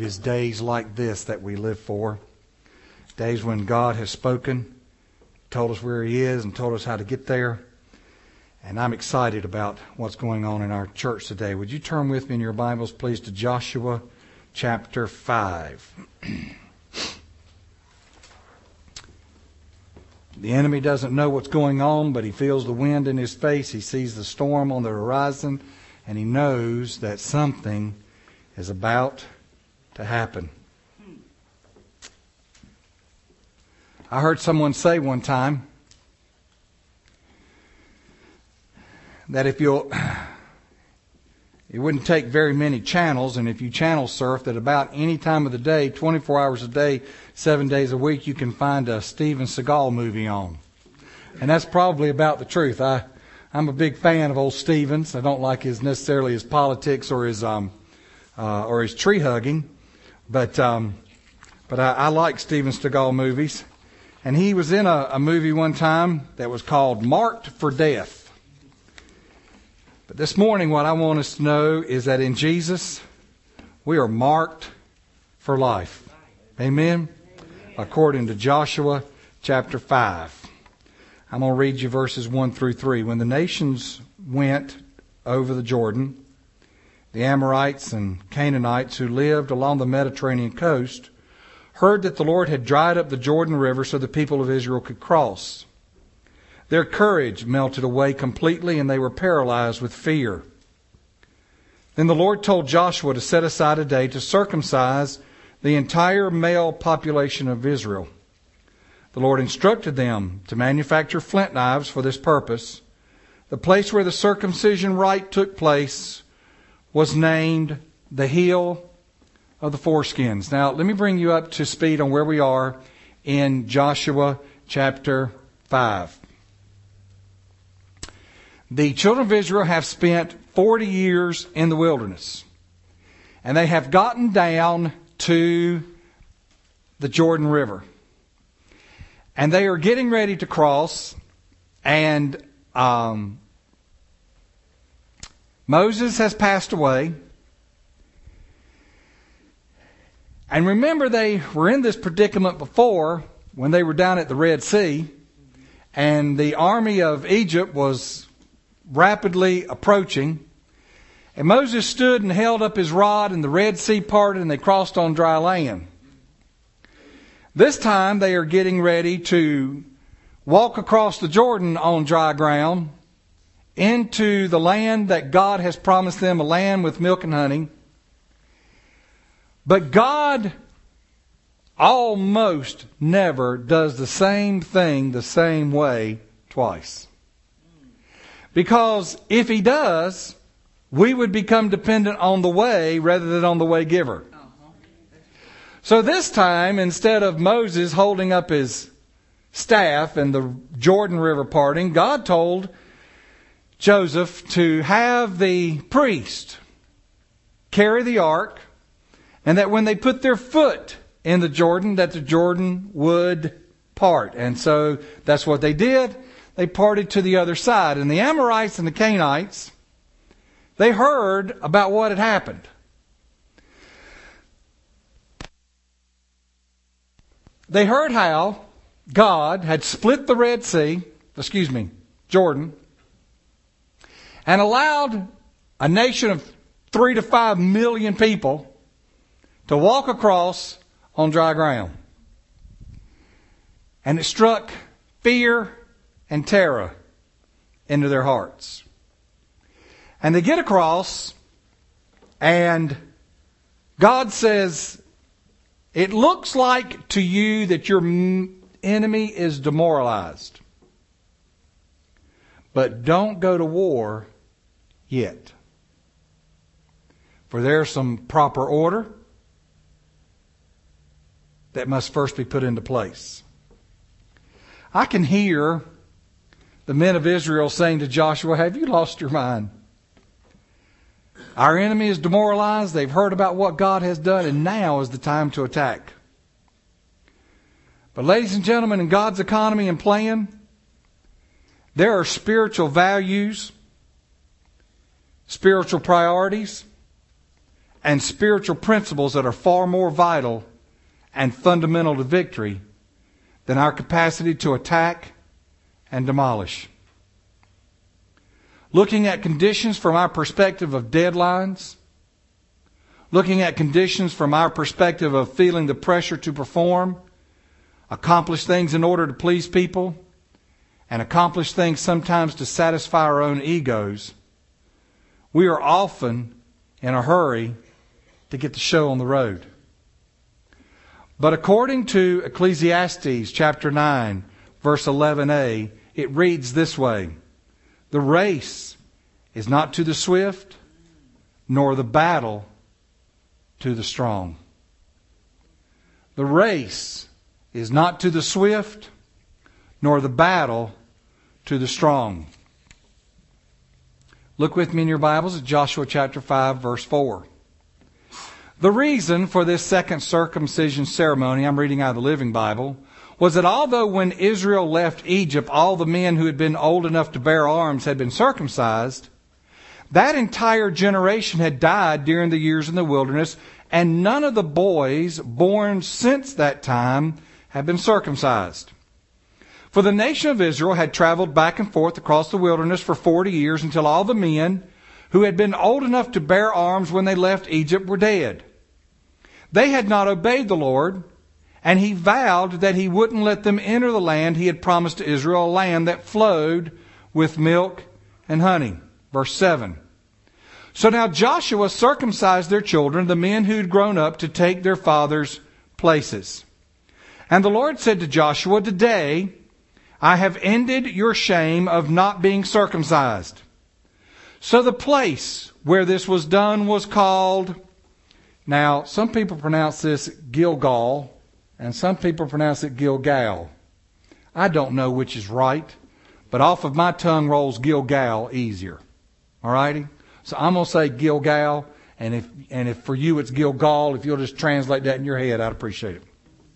It is days like this that we live for. Days when God has spoken, told us where He is, and told us how to get there. And I'm excited about what's going on in our church today. Would you turn with me in your Bibles, please, to Joshua chapter 5. The enemy doesn't know what's going on, but he feels the wind in his face. He sees the storm on the horizon, and he knows that something is about to happen. I heard someone say one time that it wouldn't take very many channels, and if you channel surf, that about any time of the day, 24 hours a day, 7 days a week, you can find a Steven Seagal movie on. And that's probably about the truth. I'm a big fan of old Stevens. I don't like necessarily his politics or his tree hugging, but I like Steven Seagal movies. And he was in a movie one time that was called Marked for Death. But this morning, what I want us to know is that in Jesus, we are marked for life. Amen? According to Joshua chapter 5. I'm going to read you verses 1 through 3. When the nations went over the Jordan, the Amorites and Canaanites who lived along the Mediterranean coast heard that the Lord had dried up the Jordan River so the people of Israel could cross. Their courage melted away completely, and they were paralyzed with fear. Then the Lord told Joshua to set aside a day to circumcise the entire male population of Israel. The Lord instructed them to manufacture flint knives for this purpose. The place where the circumcision rite took place was named the Hill of the Foreskins. Now, let me bring you up to speed on where we are in Joshua chapter 5. The children of Israel have spent 40 years in the wilderness. And they have gotten down to the Jordan River. And they are getting ready to cross. And Moses has passed away. And remember, they were in this predicament before when they were down at the Red Sea. And the army of Egypt was rapidly approaching. And Moses stood and held up his rod, and the Red Sea parted, and they crossed on dry land. This time they are getting ready to walk across the Jordan on dry ground into the land that God has promised them, a land with milk and honey. But God almost never does the same thing the same way twice. Because if He does, we would become dependent on the way rather than on the way giver. So this time, instead of Moses holding up his staff and the Jordan River parting, God told Joseph to have the priest carry the ark, and that when they put their foot in the Jordan, that the Jordan would part. And so that's what they did. They parted to the other side. And the Amorites and the Canaanites, they heard about what had happened. They heard how God had split the Jordan, and allowed a nation of 3 to 5 million people to walk across on dry ground. And it struck fear and terror into their hearts. And they get across, and God says, it looks like to you that your enemy is demoralized. But don't go to war yet. For there's some proper order that must first be put into place. I can hear the men of Israel saying to Joshua, have you lost your mind? Our enemy is demoralized. They've heard about what God has done, and now is the time to attack. But ladies and gentlemen, in God's economy and plan, there are spiritual values, spiritual priorities, and spiritual principles that are far more vital and fundamental to victory than our capacity to attack and demolish. Looking at conditions from our perspective of deadlines, looking at conditions from our perspective of feeling the pressure to perform, accomplish things in order to please people, and accomplish things sometimes to satisfy our own egos, we are often in a hurry to get the show on the road. But according to Ecclesiastes chapter 9, verse 11a, it reads this way: the race is not to the swift, nor the battle to the strong. The race is not to the swift, nor the battle to the strong. Look with me in your Bibles at Joshua chapter 5, verse 4. The reason for this second circumcision ceremony, I'm reading out of the Living Bible, was that although when Israel left Egypt, all the men who had been old enough to bear arms had been circumcised, that entire generation had died during the years in the wilderness, and none of the boys born since that time had been circumcised. For the nation of Israel had traveled back and forth across the wilderness for 40 years until all the men who had been old enough to bear arms when they left Egypt were dead. They had not obeyed the Lord, and He vowed that He wouldn't let them enter the land He had promised to Israel, a land that flowed with milk and honey. Verse 7. So now Joshua circumcised their children, the men who had grown up, to take their fathers' places. And the Lord said to Joshua, "Today I have ended your shame of not being circumcised." So the place where this was done was called, now some people pronounce this Gilgal, and some people pronounce it Gilgal. I don't know which is right, but off of my tongue rolls Gilgal easier. All righty? So I'm going to say Gilgal, and if for you it's Gilgal, if you'll just translate that in your head, I'd appreciate it.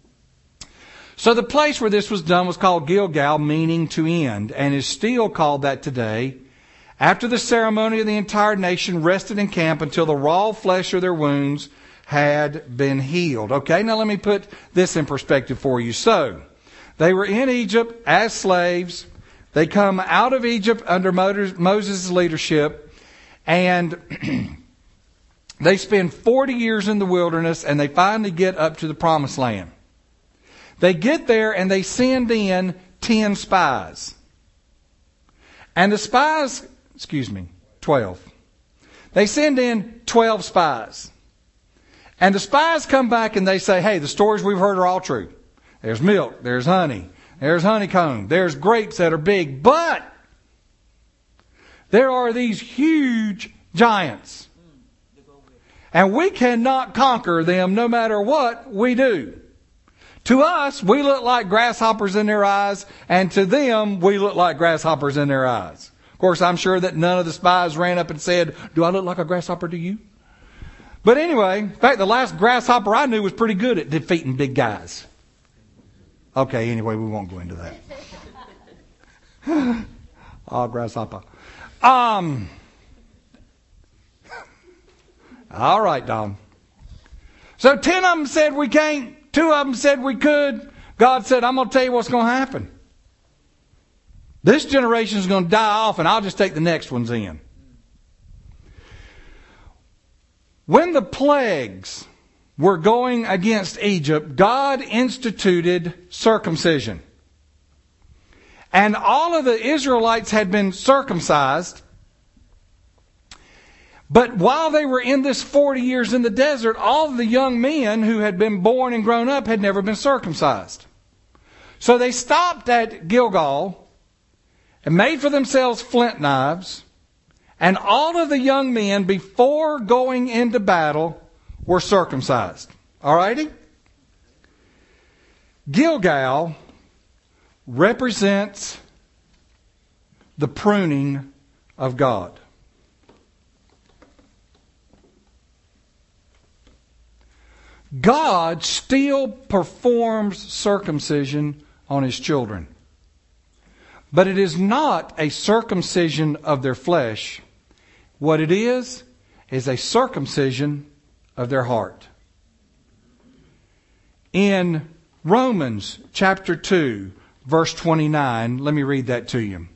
So the place where this was done was called Gilgal, meaning to end, and is still called that today. After the ceremony, the entire nation rested in camp until the raw flesh of their wounds had been healed. Okay, now let me put this in perspective for you. So, they were in Egypt as slaves. They come out of Egypt under Moses' leadership, and they spend 40 years in the wilderness, and they finally get up to the promised land. They get there and they send in 10 spies. And the spies, 12. They send in 12 spies. And the spies come back and they say, hey, the stories we've heard are all true. There's milk, there's honey, there's honeycomb, there's grapes that are big, but there are these huge giants. And we cannot conquer them no matter what we do. To us, we look like grasshoppers in their eyes, and to them, we look like grasshoppers in their eyes. Of course, I'm sure that none of the spies ran up and said, do I look like a grasshopper to you? But anyway, in fact, the last grasshopper I knew was pretty good at defeating big guys. Okay, anyway, we won't go into that. Oh, grasshopper. All right, Don. So 10 of them said we can't. 2 of them said we could. God said, I'm going to tell you what's going to happen. This generation is going to die off, and I'll just take the next ones in. When the plagues were going against Egypt, God instituted circumcision. And all of the Israelites had been circumcised. But while they were in this 40 years in the desert, all of the young men who had been born and grown up had never been circumcised. So they stopped at Gilgal and made for themselves flint knives. And all of the young men, before going into battle, were circumcised. All righty? Gilgal represents the pruning of God. God still performs circumcision on His children. But it is not a circumcision of their flesh. What it is a circumcision of their heart. In Romans chapter 2, verse 29, let me read that to you.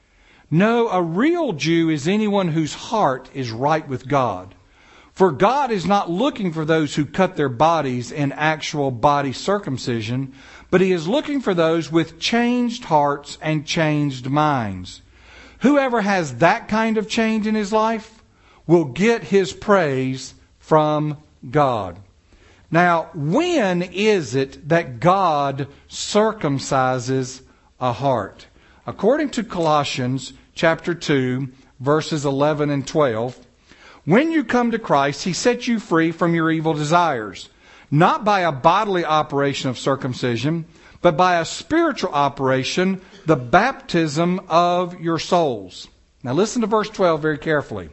No, a real Jew is anyone whose heart is right with God. For God is not looking for those who cut their bodies in actual body circumcision, but He is looking for those with changed hearts and changed minds. Whoever has that kind of change in his life will get his praise from God. Now, when is it that God circumcises a heart? According to Colossians chapter 2, verses 11 and 12, when you come to Christ, He sets you free from your evil desires, not by a bodily operation of circumcision, but by a spiritual operation, the baptism of your souls. Now listen to verse 12 very carefully.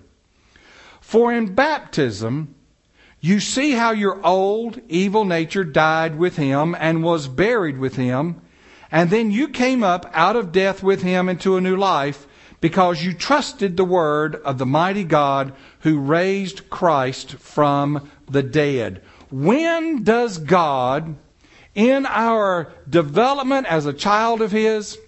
For in baptism, you see how your old evil nature died with Him and was buried with Him, and then you came up out of death with Him into a new life, because you trusted the word of the mighty God who raised Christ from the dead. When does God, in our development as a child of His,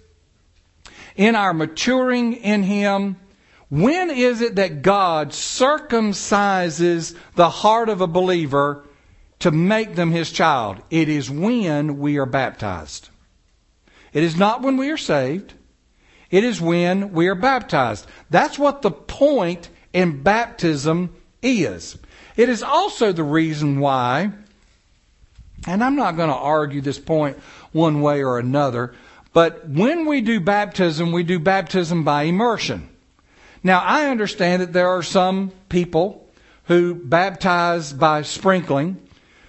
in our maturing in Him, when is it that God circumcises the heart of a believer to make them His child? It is when we are baptized. It is not when we are saved. It is when we are baptized. That's what the point in baptism is. It is also the reason why, and I'm not going to argue this point one way or another, but when we do baptism by immersion. Now, I understand that there are some people who baptize by sprinkling,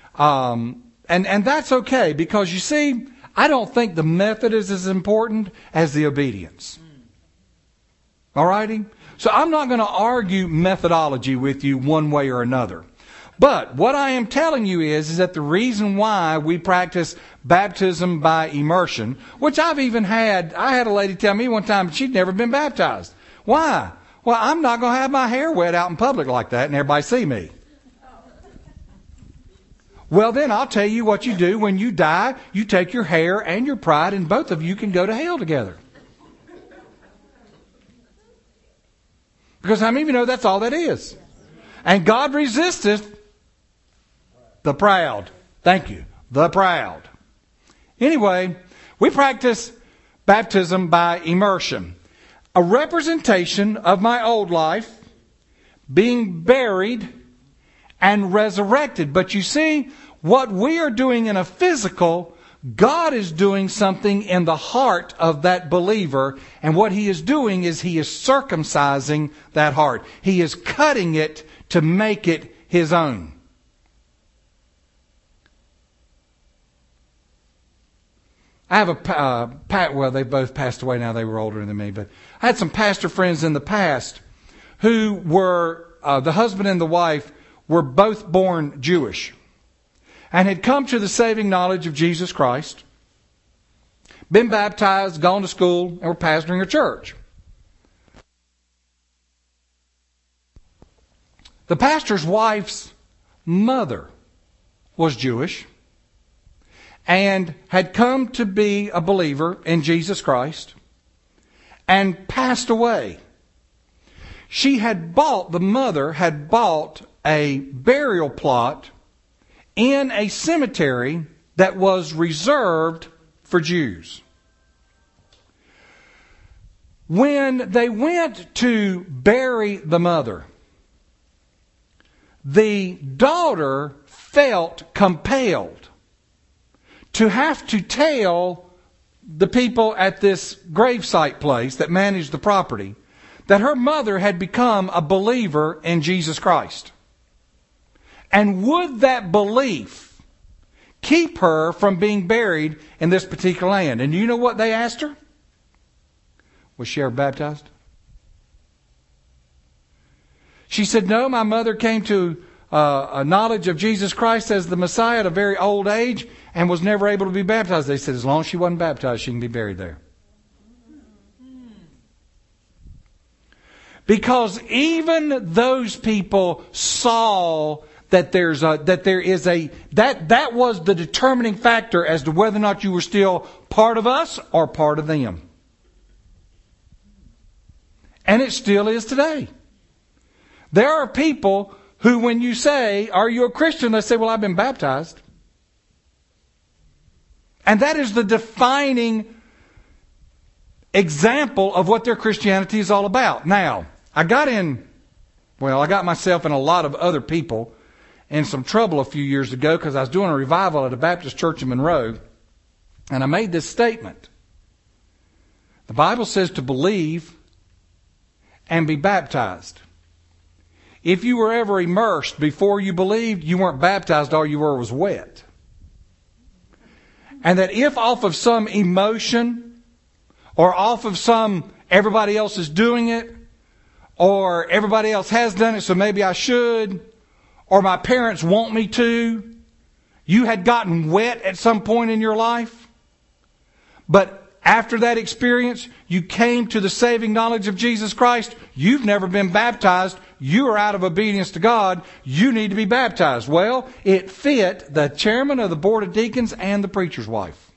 and that's okay, because you see, I don't think the method is as important as the obedience. All righty? So I'm not going to argue methodology with you one way or another. But what I am telling you is that the reason why we practice baptism by immersion, which I had a lady tell me one time she'd never been baptized. Why? Well, I'm not going to have my hair wet out in public like that and everybody see me. Well, then I'll tell you what you do when you die. You take your hair and your pride, and both of you can go to hell together. Because how many of you know that's all that is? And God resisteth the proud. Thank you. The proud. Anyway, we practice baptism by immersion. A representation of my old life being buried and resurrected. But you see, what we are doing in a physical, God is doing something in the heart of that believer. And what He is doing is He is circumcising that heart. He is cutting it to make it His own. I have well, they both passed away now. They were older than me. But I had some pastor friends in the past who were, the husband and the wife were both born Jewish and had come to the saving knowledge of Jesus Christ, been baptized, gone to school, and were pastoring a church. The pastor's wife's mother was Jewish and had come to be a believer in Jesus Christ and passed away. The mother had bought a burial plot in a cemetery that was reserved for Jews. When they went to bury the mother, the daughter felt compelled to have to tell the people at this gravesite place that managed the property that her mother had become a believer in Jesus Christ. And would that belief keep her from being buried in this particular land? And you know what they asked her? Was she ever baptized? She said, no, my mother came to a knowledge of Jesus Christ as the Messiah at a very old age and was never able to be baptized. They said, as long as she wasn't baptized, she can be buried there. Because even those people saw that that was the determining factor as to whether or not you were still part of us or part of them. And it still is today. There are people who, when you say, "Are you a Christian?" they say, "Well, I've been baptized." And that is the defining example of what their Christianity is all about. Now, I got myself and a lot of other people in some trouble a few years ago because I was doing a revival at a Baptist church in Monroe, and I made this statement. The Bible says to believe and be baptized. If you were ever immersed before you believed, you weren't baptized, all you were was wet. And that if off of some emotion, or off of some everybody else is doing it, or everybody else has done it so maybe I should, or my parents want me to, you had gotten wet at some point in your life, but after that experience, you came to the saving knowledge of Jesus Christ. You've never been baptized. You are out of obedience to God. You need to be baptized. Well, it fit the chairman of the board of deacons and the preacher's wife.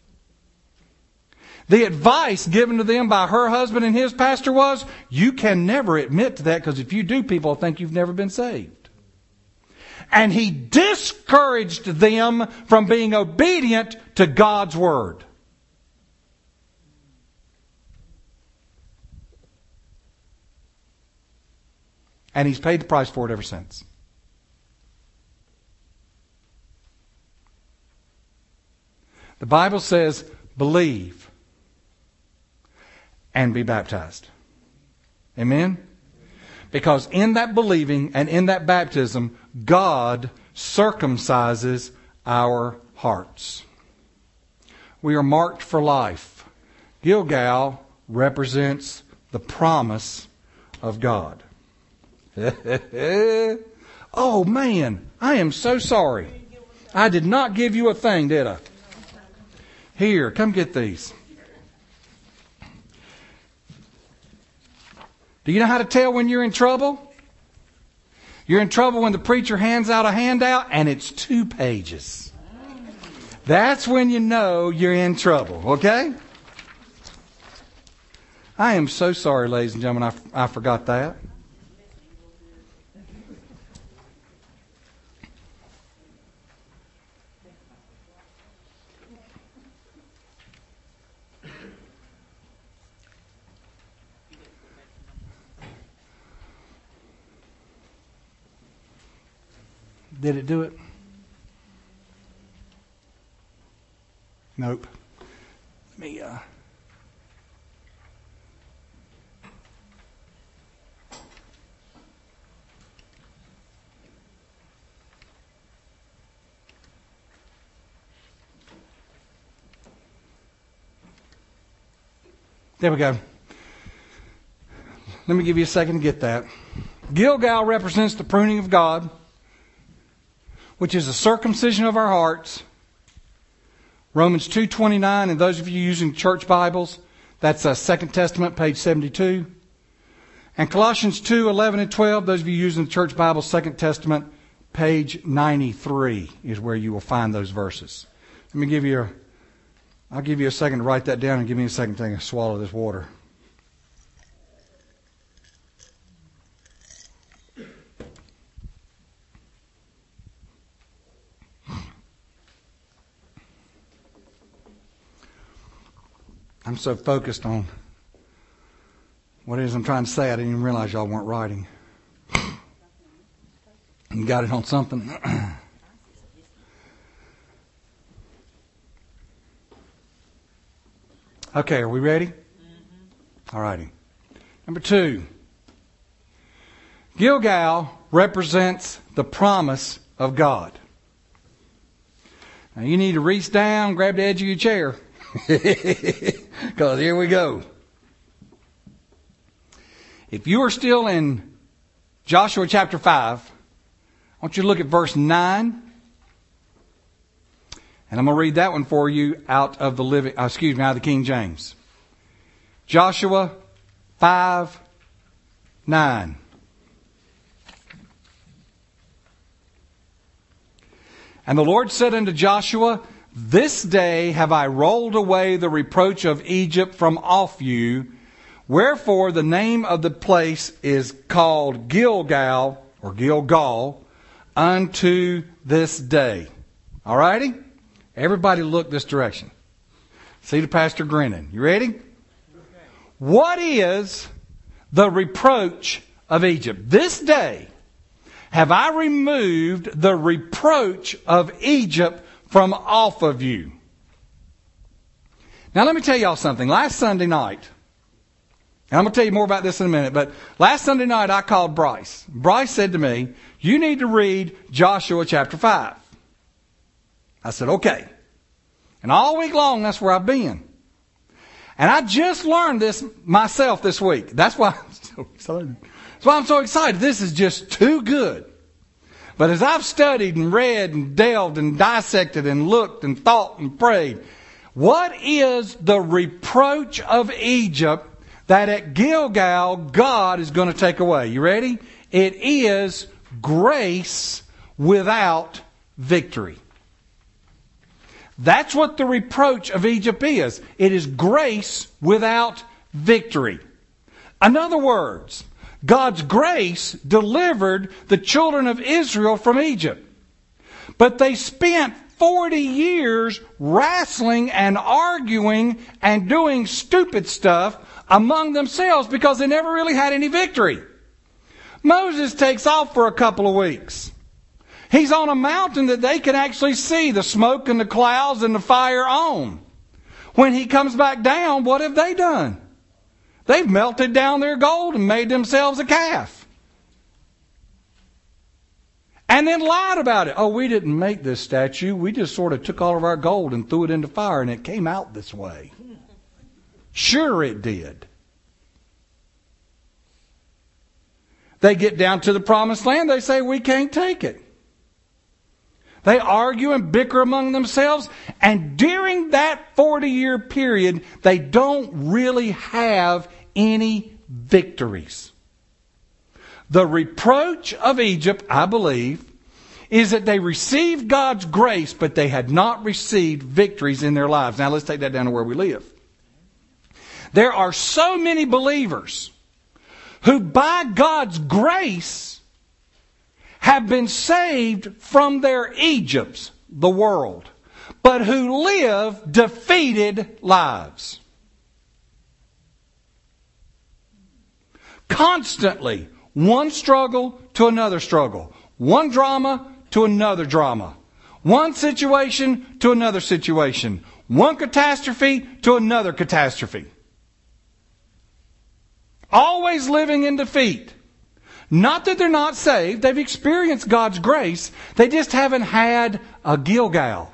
The advice given to them by her husband and his pastor was, you can never admit to that, because if you do, people will think you've never been saved. And he discouraged them from being obedient to God's word. And he's paid the price for it ever since. The Bible says, believe and be baptized. Amen? Because in that believing and in that baptism, God circumcises our hearts. We are marked for life. Gilgal represents the promise of God. Oh man, I am so sorry. I did not give you a thing, did I? Here, come get these. Do you know how to tell when you're in trouble? You're in trouble when the preacher hands out a handout and it's 2 pages. That's when you know you're in trouble, okay? I am so sorry, ladies and gentlemen, I forgot that. Did it do it? Nope. Let me, There we go. Let me give you a second to get that. Gilgal represents the pruning of God, which is a circumcision of our hearts. Romans 2:29, and those of you using church Bibles, that's Second Testament, page 72. And Colossians 2:11 and 12, those of you using the church Bible, Second Testament, page 93 is where you will find those verses. I'll give you a second to write that down, and give me a second to swallow this water. I'm so focused on what it is I'm trying to say, I didn't even realize y'all weren't writing. You got it on something? Okay, are we ready? Mm-hmm. All righty. Number 2. Gilgal represents the promise of God. Now you need to reach down, grab the edge of your chair. Because here we go. If you are still in Joshua chapter 5, I want you to look at verse 9. And I'm going to read that one for you out of the King James. Joshua 5:9. And the Lord said unto Joshua, This day have I rolled away the reproach of Egypt from off you. Wherefore the name of the place is called Gilgal, or Gilgal, unto this day. All righty? Everybody look this direction. See the pastor grinning. You ready? What is the reproach of Egypt? This day have I removed the reproach of Egypt from off of you. Now let me tell y'all something. Last Sunday night, and I'm going to tell you more about this in a minute, but last Sunday night I called Bryce. Bryce said to me, you need to read Joshua chapter 5. I said, okay. And all week long, that's where I've been. And I just learned this myself this week. That's why I'm so excited. That's why I'm so excited. This is just too good. But as I've studied and read and delved and dissected and looked and thought and prayed, what is the reproach of Egypt that at Gilgal God is going to take away? You ready? It is grace without victory. That's what the reproach of Egypt is. It is grace without victory. In other words, God's grace delivered the children of Israel from Egypt. But they spent 40 years wrestling and arguing and doing stupid stuff among themselves because they never really had any victory. Moses takes off for a couple of weeks. He's on a mountain that they can actually see the smoke and the clouds and the fire on. When he comes back down, what have they done? They've melted down their gold and made themselves a calf. And then lied about it. Oh, we didn't make this statue. We just sort of took all of our gold and threw it into fire and it came out this way. Sure it did. They get down to the promised land. They say, we can't take it. They argue and bicker among themselves. And during that 40-year period, they don't really have any victories. The reproach of Egypt, I believe, is that they received God's grace, but they had not received victories in their lives. Now let's take that down to where we live. There are so many believers who by God's grace have been saved from their Egypts, the world, but who live defeated lives. Constantly, one struggle to another struggle, one drama to another drama, one situation to another situation, one catastrophe to another catastrophe. Always living in defeat. Not that they're not saved. They've experienced God's grace. They just haven't had a Gilgal.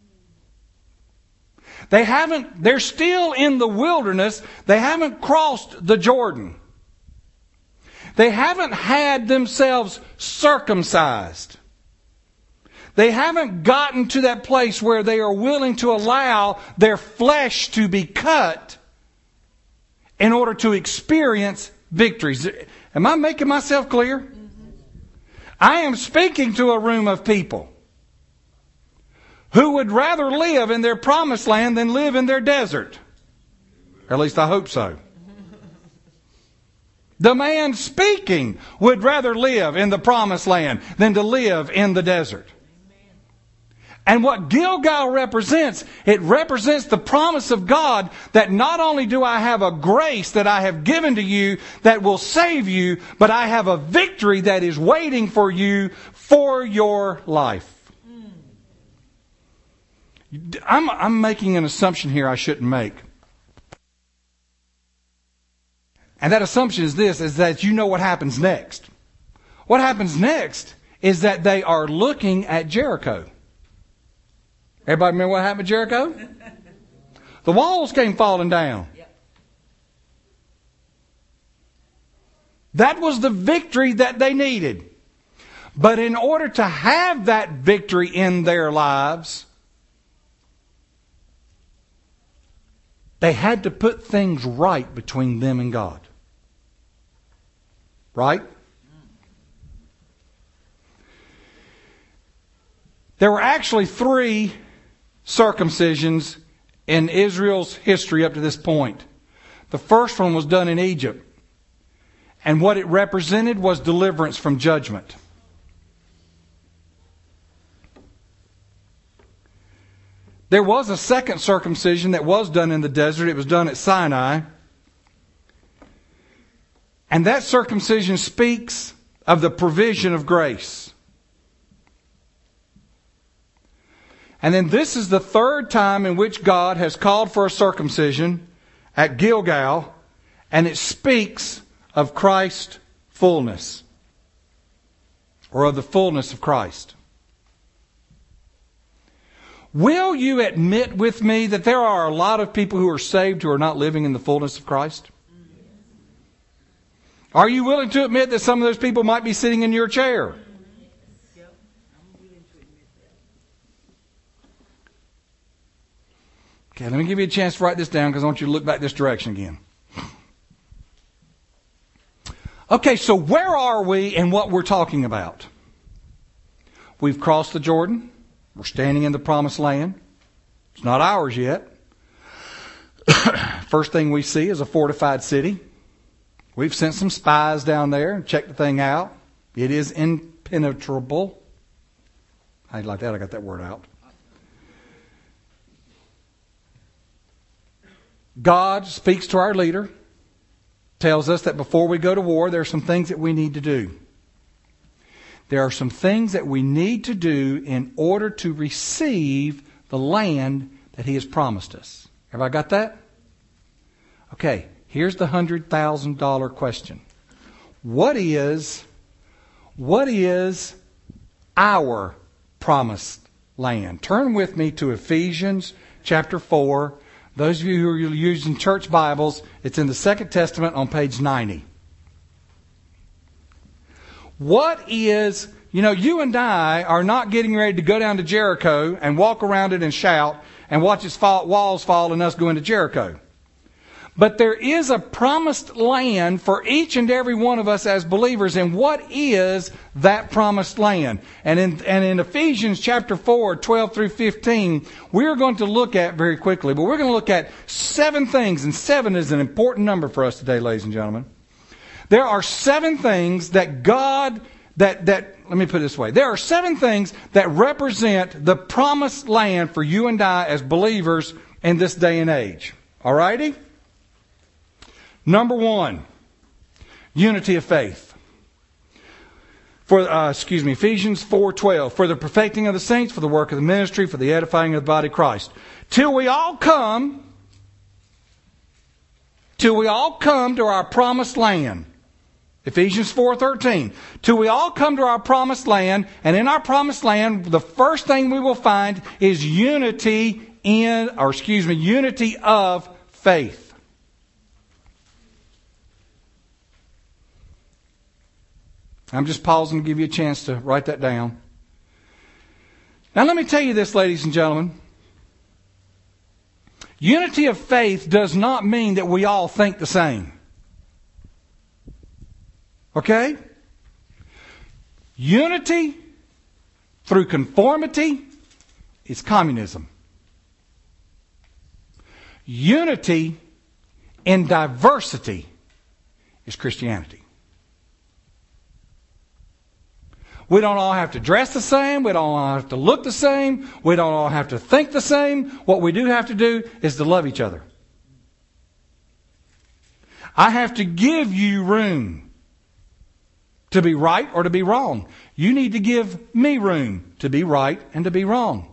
They're still in the wilderness. They haven't crossed the Jordan. They haven't had themselves circumcised. They haven't gotten to that place where they are willing to allow their flesh to be cut in order to experience victories. Am I making myself clear? Mm-hmm. I am speaking to a room of people who would rather live in their promised land than live in their desert. Or at least I hope so. The man speaking would rather live in the promised land than to live in the desert. And what Gilgal represents, it represents the promise of God that not only do I have a grace that I have given to you that will save you, but I have a victory that is waiting for you for your life. I'm making an assumption here I shouldn't make. And that assumption is this, is that you know what happens next. What happens next is that they are looking at Jericho. Everybody remember what happened to Jericho? The walls came falling down. That was the victory that they needed. But in order to have that victory in their lives, they had to put things right between them and God. Right? There were actually 3 circumcisions in Israel's history up to this point. The first one was done in Egypt. And what it represented was deliverance from judgment. There was a second circumcision that was done in the desert. It was done at Sinai. And that circumcision speaks of the provision of grace. And then this is the third time in which God has called for a circumcision at Gilgal, and it speaks of Christ's fullness, or of the fullness of Christ. Will you admit with me that there are a lot of people who are saved who are not living in the fullness of Christ? Are you willing to admit that some of those people might be sitting in your chair? Okay, let me give you a chance to write this down because I want you to look back this direction again. Okay, so where are we and what we're talking about? We've crossed the Jordan. We're standing in the promised land. It's not ours yet. First thing we see is a fortified city. We've sent some spies down there and checked the thing out. It is impenetrable. How do you like that? I got that word out. God speaks to our leader, tells us that before we go to war, there are some things that we need to do. There are some things that we need to do in order to receive the land that He has promised us. Have I got that? Okay, here's the $100,000 question. What is our promised land? Turn with me to Ephesians chapter 4. Those of you who are using church Bibles, it's in the Second Testament on page 90. What is, you and I are not getting ready to go down to Jericho and walk around it and shout and watch its walls fall and us go into Jericho. But there is a promised land for each and every one of us as believers. And what is that promised land? And in Ephesians chapter 4, 12 through 15, we're going to look at very quickly, but we're going to look at 7 things. And 7 is an important number for us today, ladies and gentlemen. There are 7 things that God, let me put it this way. There are 7 things that represent the promised land for you and I as believers in this day and age. All righty? Number 1, unity of faith. Ephesians 4:12. For the perfecting of the saints, for the work of the ministry, for the edifying of the body of Christ. Till we all come to our promised land. Ephesians 4:13. Till we all come to our promised land, and in our promised land, the first thing we will find is unity of faith. I'm just pausing to give you a chance to write that down. Now let me tell you this, ladies and gentlemen. Unity of faith does not mean that we all think the same. Okay? Unity through conformity is communism. Unity in diversity is Christianity. We don't all have to dress the same. We don't all have to look the same. We don't all have to think the same. What we do have to do is to love each other. I have to give you room to be right or to be wrong. You need to give me room to be right and to be wrong.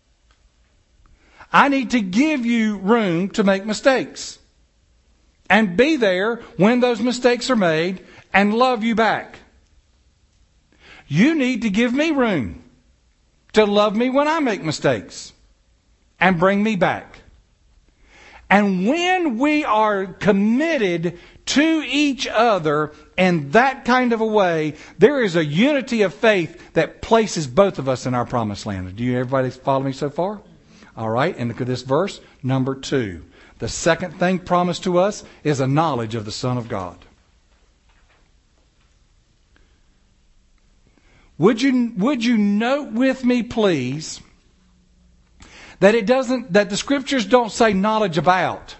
I need to give you room to make mistakes and be there when those mistakes are made and love you back. You need to give me room to love me when I make mistakes and bring me back. And when we are committed to each other in that kind of a way, there is a unity of faith that places both of us in our promised land. Do you everybody follow me so far? All right, and look at this verse, number 2. The second thing promised to us is a knowledge of the Son of God. Would you note with me, please, that that the Scriptures don't say knowledge about.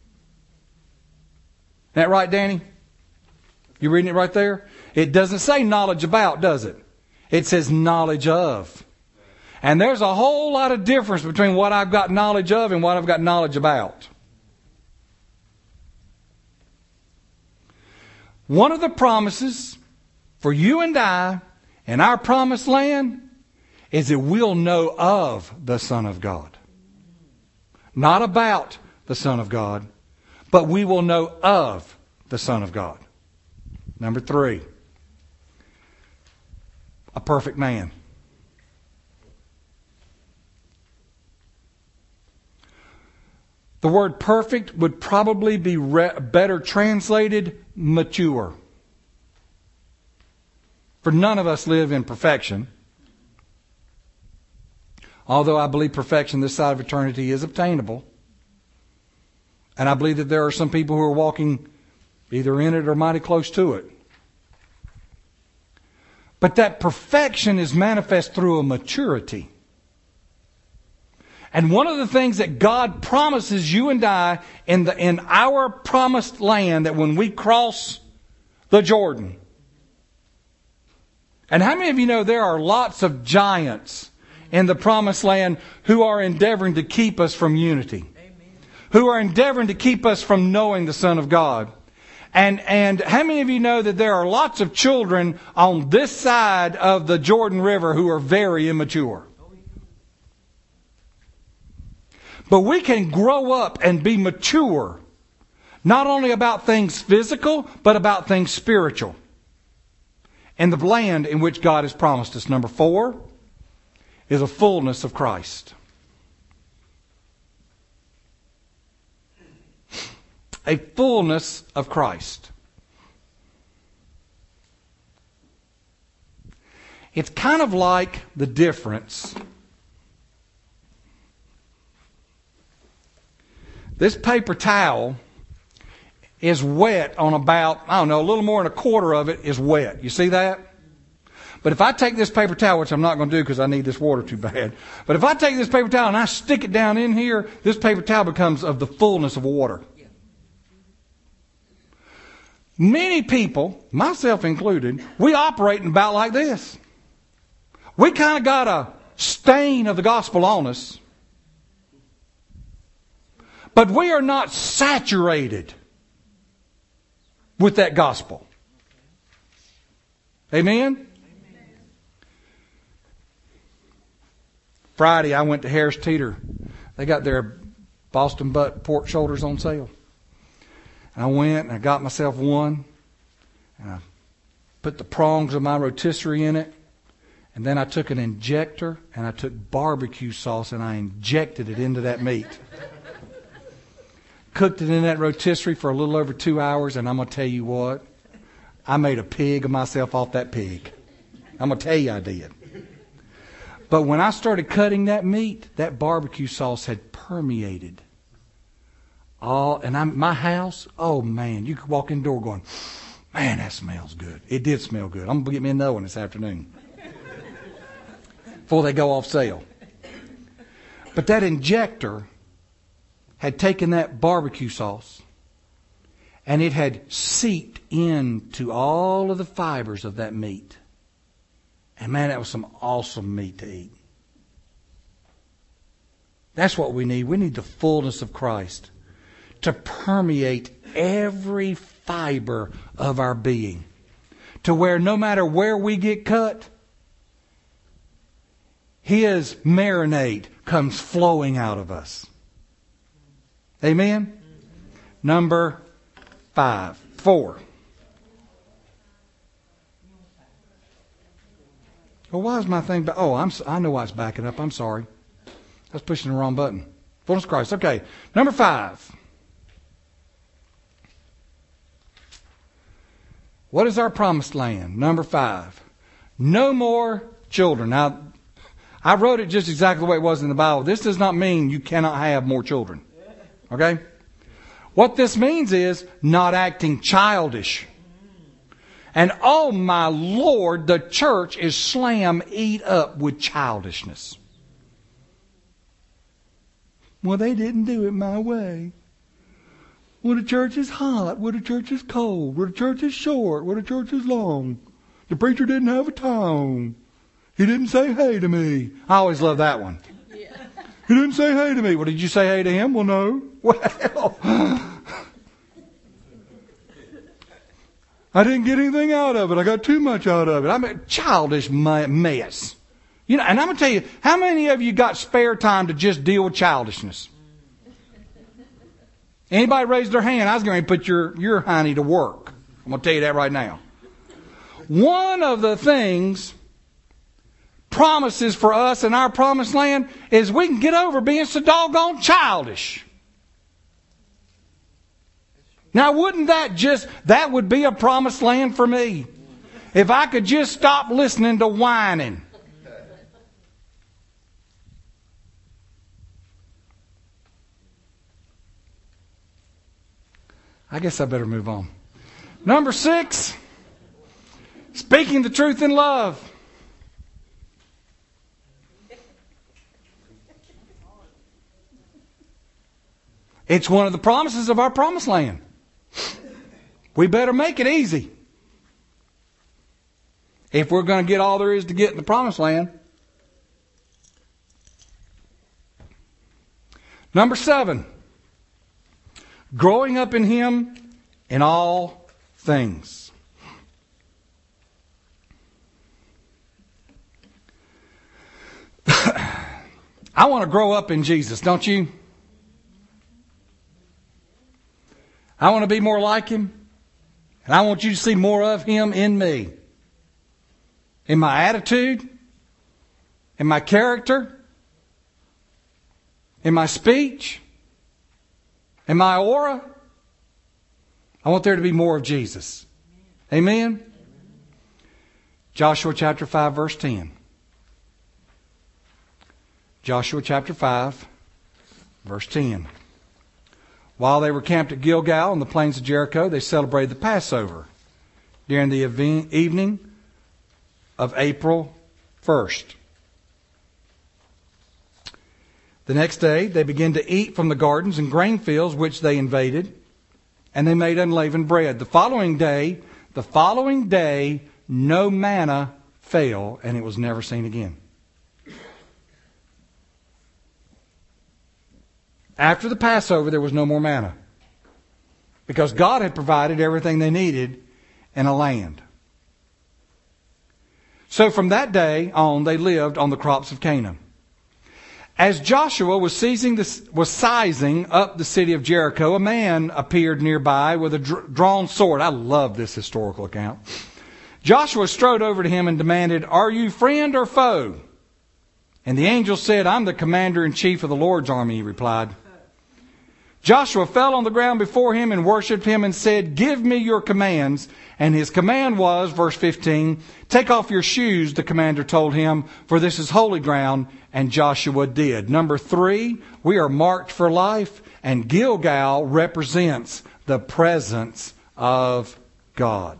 Isn't that right, Danny? You reading it right there? It doesn't say knowledge about, does it? It says knowledge of. And there's a whole lot of difference between what I've got knowledge of and what I've got knowledge about. One of the promises for you and I in our promised land is that we'll know of the Son of God. Not about the Son of God, but we will know of the Son of God. Number 3, a perfect man. The word perfect would probably be better translated mature. For none of us live in perfection. Although I believe perfection this side of eternity is obtainable. And I believe that there are some people who are walking either in it or mighty close to it. But that perfection is manifest through a maturity. And one of the things that God promises you and I in our promised land, that when we cross the Jordan. And how many of you know there are lots of giants in the promised land who are endeavoring to keep us from unity? Amen. Who are endeavoring to keep us from knowing the Son of God? And how many of you know that there are lots of children on this side of the Jordan River who are very immature? But we can grow up and be mature, not only about things physical, but about things spiritual, in the land in which God has promised us. Number 4 is a fullness of Christ. A fullness of Christ. It's kind of like the difference. This paper towel is wet on about, a little more than a quarter of it is wet. You see that? But if I take this paper towel, which I'm not going to do because I need this water too bad. But if I take this paper towel and I stick it down in here, this paper towel becomes of the fullness of water. Many people, myself included, we operate about like this. We kind of got a stain of the gospel on us. But we are not saturated with that gospel. Amen? Friday, I went to Harris Teeter. They got their Boston butt pork shoulders on sale. And I went and I got myself one. And I put the prongs of my rotisserie in it. And then I took an injector and I took barbecue sauce and I injected it into that meat. Cooked it in that rotisserie for a little over 2 hours, and I'm going to tell you what, I made a pig of myself off that pig. I'm going to tell you I did. But when I started cutting that meat, that barbecue sauce had permeated. My house, oh man, you could walk in the door going, man, that smells good. It did smell good. I'm going to get me another one this afternoon before they go off sale. But that injector had taken that barbecue sauce and it had seeped into all of the fibers of that meat. And man, that was some awesome meat to eat. That's what we need. We need the fullness of Christ to permeate every fiber of our being, to where no matter where we get cut, His marinade comes flowing out of us. Amen? Number 4. Well, why is my thing back? I know why it's backing up. I'm sorry. I was pushing the wrong button. Fullness of Christ. Okay. Number 5. What is our promised land? Number 5. No more children. Now, I wrote it just exactly the way it was in the Bible. This does not mean you cannot have more children. Okay? What this means is not acting childish And oh my Lord, the church is slam eat up with childishness. Well, they didn't do it my way. Well, the church is hot. Well, the church is cold. Well, the church is short. Well, the church is long. The preacher didn't have a tone. He didn't say hey to me. I always love that one. Yeah. He didn't say hey to me. Well, did you say hey to him? Well, no. Well, I didn't get anything out of it. I got too much out of it. I'm a childish mess. You know, and I'm going to tell you, how many of you got spare time to just deal with childishness? Anybody raised their hand? I was going to put your honey to work. I'm going to tell you that right now. One of the things, promises for us in our promised land, is we can get over being so doggone childish. Now, wouldn't that would be a promised land for me? If I could just stop listening to whining. I guess I better move on. Number 6, speaking the truth in love. It's one of the promises of our promised land. We better make it easy. If we're going to get all there is to get in the promised land. Number 7, growing up in Him in all things. I want to grow up in Jesus, don't you? I want to be more like Him. And I want you to see more of Him in me. In my attitude. In my character. In my speech. In my aura. I want there to be more of Jesus. Amen? Joshua chapter 5 verse 10. Joshua chapter 5 verse 10. While they were camped at Gilgal on the plains of Jericho, they celebrated the Passover during the evening of April 1st. The next day, they began to eat from the gardens and grain fields which they invaded, and they made unleavened bread. The following day, no manna fell, and it was never seen again. After the Passover, there was no more manna. Because God had provided everything they needed in a land. So from that day on, they lived on the crops of Canaan. As Joshua was sizing up the city of Jericho, a man appeared nearby with a drawn sword. I love this historical account. Joshua strode over to him and demanded, "Are you friend or foe?" And the angel said, "I'm the commander-in-chief of the Lord's army," he replied. Joshua fell on the ground before him and worshipped him and said, "Give me your commands." And his command was, verse 15, "Take off your shoes," the commander told him, "for this is holy ground." And Joshua did. Number 3, we are marked for life, and Gilgal represents the presence of God.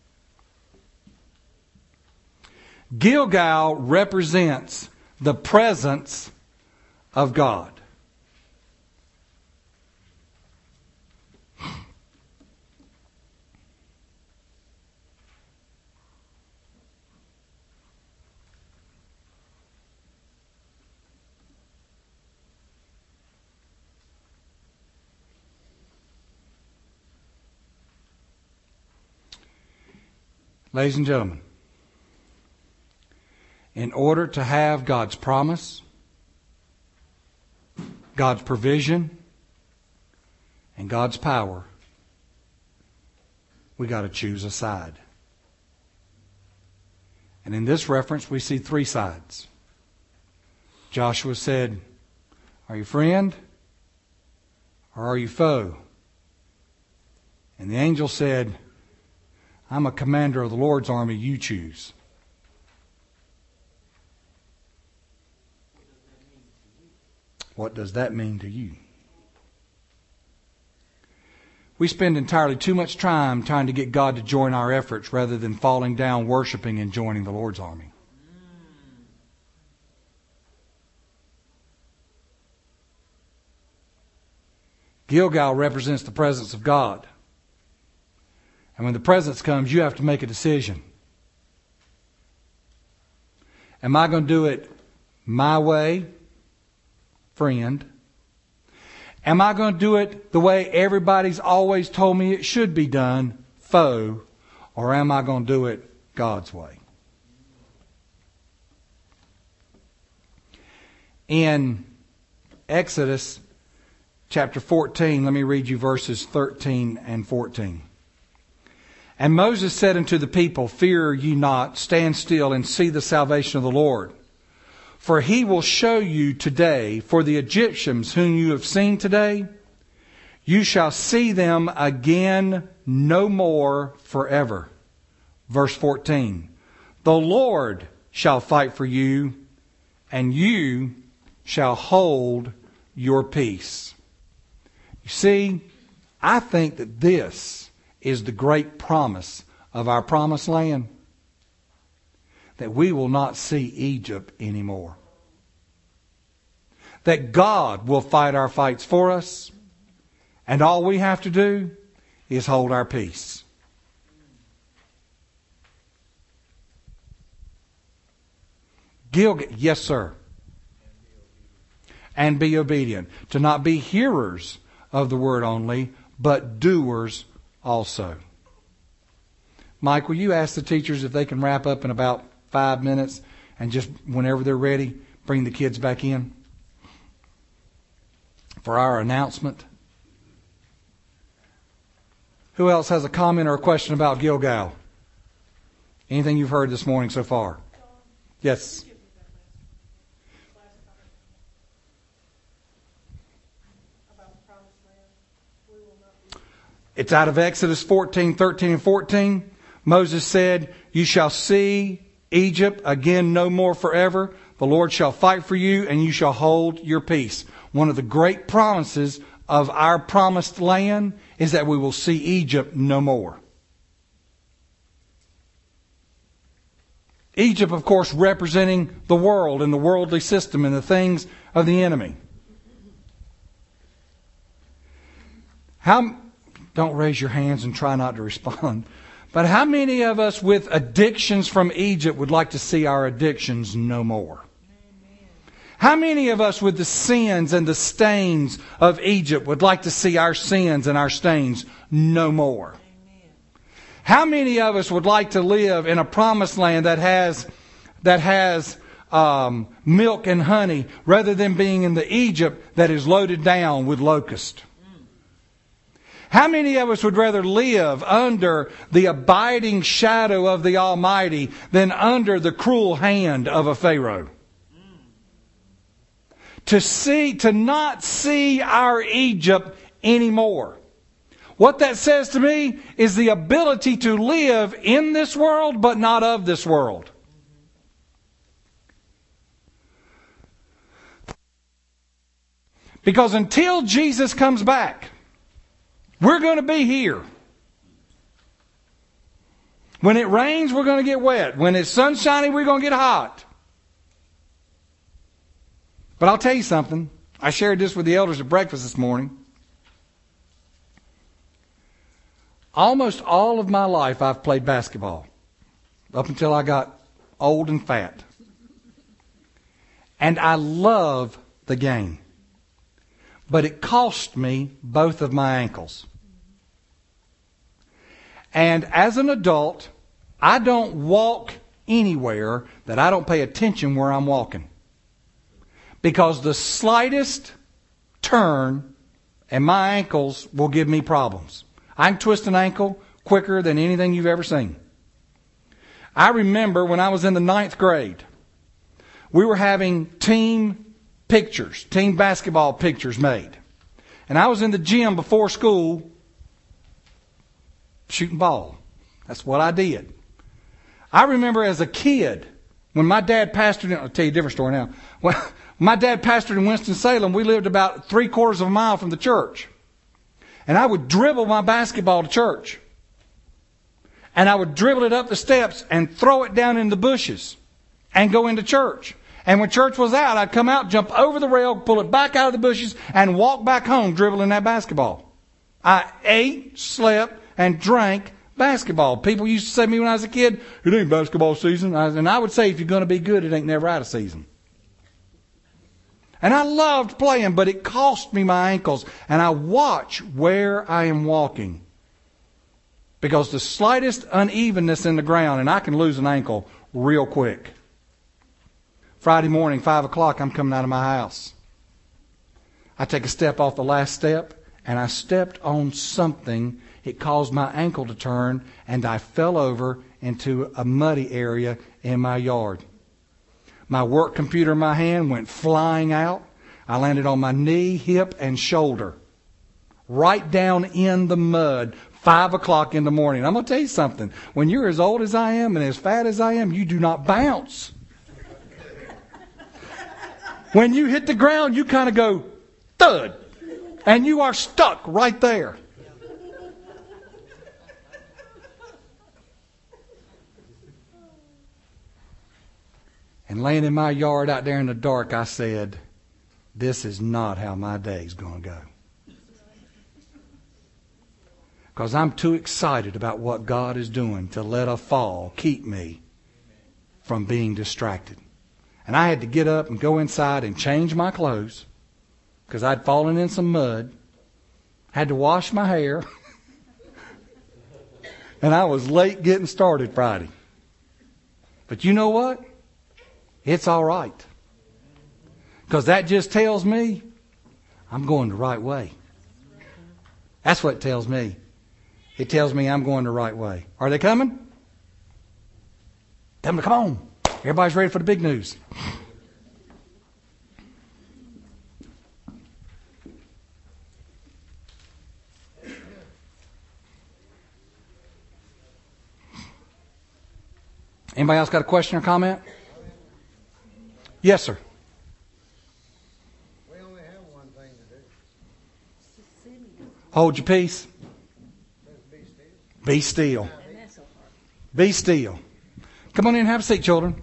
Gilgal represents the presence of God. Ladies and gentlemen, in order to have God's promise, God's provision, and God's power, we got to choose a side. And in this reference, we see 3 sides. Joshua said, "Are you friend or are you foe?" And the angel said, "I'm a commander of the Lord's army, you choose." What does that mean to you? We spend entirely too much time trying to get God to join our efforts rather than falling down, worshiping, and joining the Lord's army. Gilgal represents the presence of God. And when the presence comes, you have to make a decision. Am I going to do it my way, friend? Am I going to do it the way everybody's always told me it should be done, foe? Or am I going to do it God's way? In Exodus chapter 14, let me read you verses 13 and 14. And Moses said unto the people, Fear ye not, stand still and see the salvation of the Lord. For he will show you today, for the Egyptians whom you have seen today, you shall see them again no more forever. Verse 14. The Lord shall fight for you, and you shall hold your peace. You see, I think that this is the great promise of our promised land. That we will not see Egypt anymore. That God will fight our fights for us. And all we have to do is hold our peace. Yes, sir. And be obedient. To not be hearers of the word only, but doers also. Mike, will you ask the teachers if they can wrap up in about 5 minutes and just whenever they're ready, bring the kids back in for our announcement? Who else has a comment or a question about Gilgal? Anything you've heard this morning so far? Yes. It's out of Exodus 14, 13 and 14. Moses said, You shall see Egypt again no more forever. The Lord shall fight for you and you shall hold your peace. One of the great promises of our promised land is that we will see Egypt no more. Egypt, of course, representing the world and the worldly system and the things of the enemy. Don't raise your hands and try not to respond. But how many of us with addictions from Egypt would like to see our addictions no more? How many of us with the sins and the stains of Egypt would like to see our sins and our stains no more? How many of us would like to live in a promised land that has milk and honey rather than being in the Egypt that is loaded down with locusts? How many of us would rather live under the abiding shadow of the Almighty than under the cruel hand of a Pharaoh? To not see our Egypt anymore. What that says to me is the ability to live in this world but not of this world. Because until Jesus comes back, we're going to be here. When it rains, we're going to get wet. When it's sunshiny, we're going to get hot. But I'll tell you something. I shared this with the elders at breakfast this morning. Almost all of my life I've played basketball. Up until I got old and fat. And I love the game. But it cost me both of my ankles. And as an adult, I don't walk anywhere that I don't pay attention where I'm walking. Because the slightest turn and my ankles will give me problems. I can twist an ankle quicker than anything you've ever seen. I remember when I was in the 9th grade, we were having team basketball pictures made. And I was in the gym before school shooting ball. That's what I did. I remember as a kid, when my dad pastored, I'll tell you a different story now. When my dad pastored in Winston-Salem, we lived about 3/4 of a mile from the church. And I would dribble my basketball to church. And I would dribble it up the steps and throw it down in the bushes and go into church. And when church was out, I'd come out, jump over the rail, pull it back out of the bushes, and walk back home dribbling that basketball. I ate, slept, and drank basketball. People used to say to me when I was a kid, it ain't basketball season. And I would say, if you're going to be good, it ain't never out of season. And I loved playing, but it cost me my ankles. And I watch where I am walking. Because the slightest unevenness in the ground, and I can lose an ankle real quick. Friday morning, 5 o'clock, I'm coming out of my house. I take a step off the last step, and I stepped on something. It caused my ankle to turn, and I fell over into a muddy area in my yard. My work computer in my hand went flying out. I landed on my knee, hip, and shoulder. Right down in the mud, 5 o'clock in the morning. I'm going to tell you something. When you're as old as I am and as fat as I am, you do not bounce. When you hit the ground, you kind of go, thud. And you are stuck right there. And laying in my yard out there in the dark, I said, this is not how my day's going to go. Because I'm too excited about what God is doing to let a fall keep me from being distracted. And I had to get up and go inside and change my clothes because I'd fallen in some mud. Had to wash my hair. And I was late getting started Friday. But you know what? It's all right. Because that just tells me I'm going the right way. That's what it tells me. It tells me I'm going the right way. Are they coming? Tell them to come on. Everybody's ready for the big news. Anybody else got a question or comment? Yes, sir. We only have one thing to do. Hold your peace. Be still. Be still. Be still. Come on in and have a seat, children.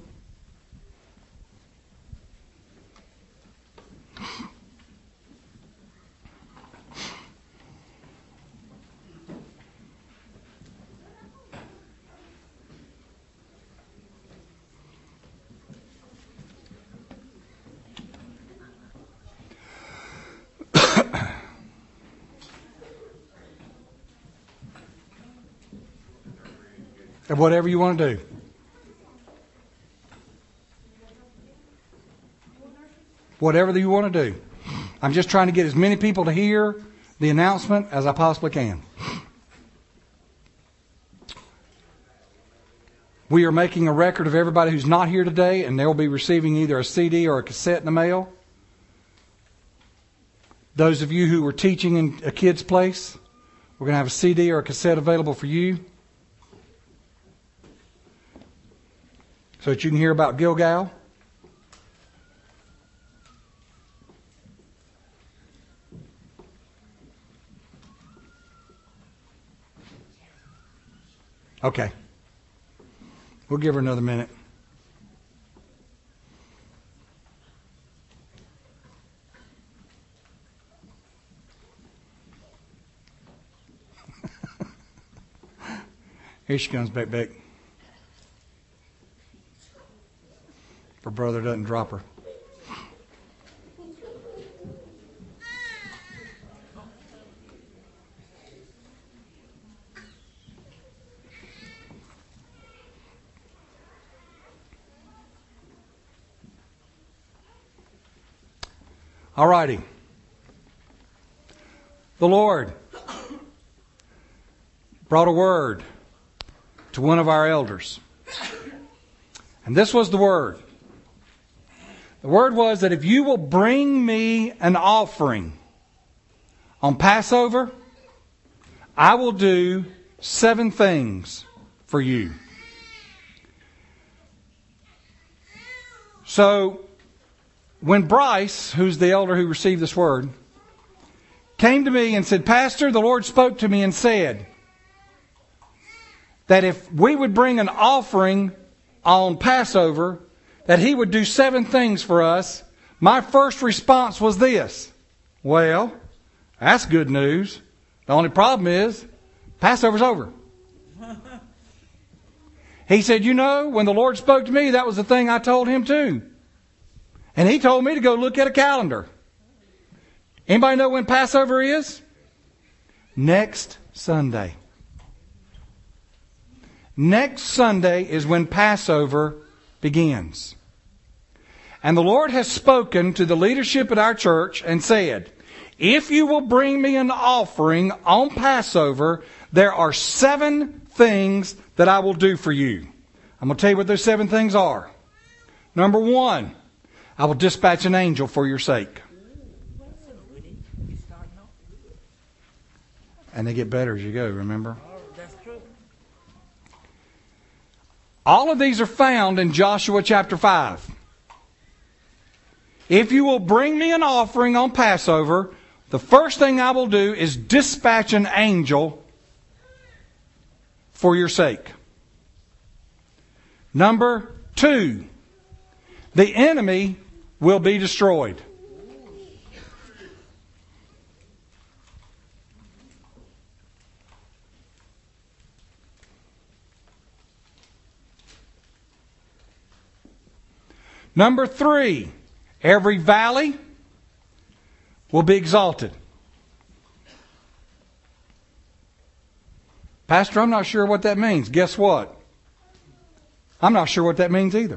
And whatever you want to do. Whatever you want to do. I'm just trying to get as many people to hear the announcement as I possibly can. We are making a record of everybody who's not here today, and they'll be receiving either a CD or a cassette in the mail. Those of you who were teaching in a kid's place, we're going to have a CD or a cassette available for you, so that you can hear about Gilgal. Okay. We'll give her another minute. Here she comes back. Her brother doesn't drop her. All righty. The Lord brought a word to one of our elders. And this was the word. The word was that if you will bring me an offering on Passover, I will do 7 things for you. So, when Bryce, who's the elder who received this word, came to me and said, Pastor, the Lord spoke to me and said that if we would bring an offering on Passover, that He would do 7 things for us. My first response was this: well, that's good news. The only problem is Passover's over. He said, you know, when the Lord spoke to me, that was the thing I told Him too. And He told me to go look at a calendar. Anybody know when Passover is? Next Sunday. Next Sunday is when Passover begins. And the Lord has spoken to the leadership at our church and said, if you will bring me an offering on Passover, there are 7 things that I will do for you. I'm going to tell you what those 7 things are. Number 1, I will dispatch an angel for your sake. And they get better as you go, remember? That's true. All of these are found in Joshua chapter 5. If you will bring me an offering on Passover, the first thing I will do is dispatch an angel for your sake. Number 2, the enemy will be destroyed. Number 3, every valley will be exalted. Pastor, I'm not sure what that means. Guess what? I'm not sure what that means either.